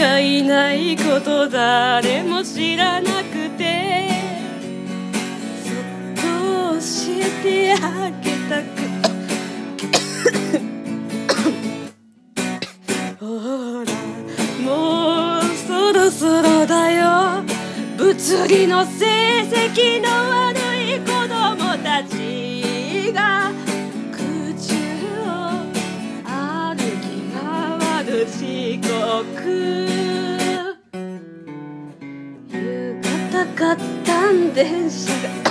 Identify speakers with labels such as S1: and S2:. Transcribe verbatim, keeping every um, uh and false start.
S1: がいないこと誰も知らなくて、そっと教えてあげたくほらもうそろそろだよ、物理の成績の悪い子供たちが口を歩き回る遅刻、夕方かったん電車が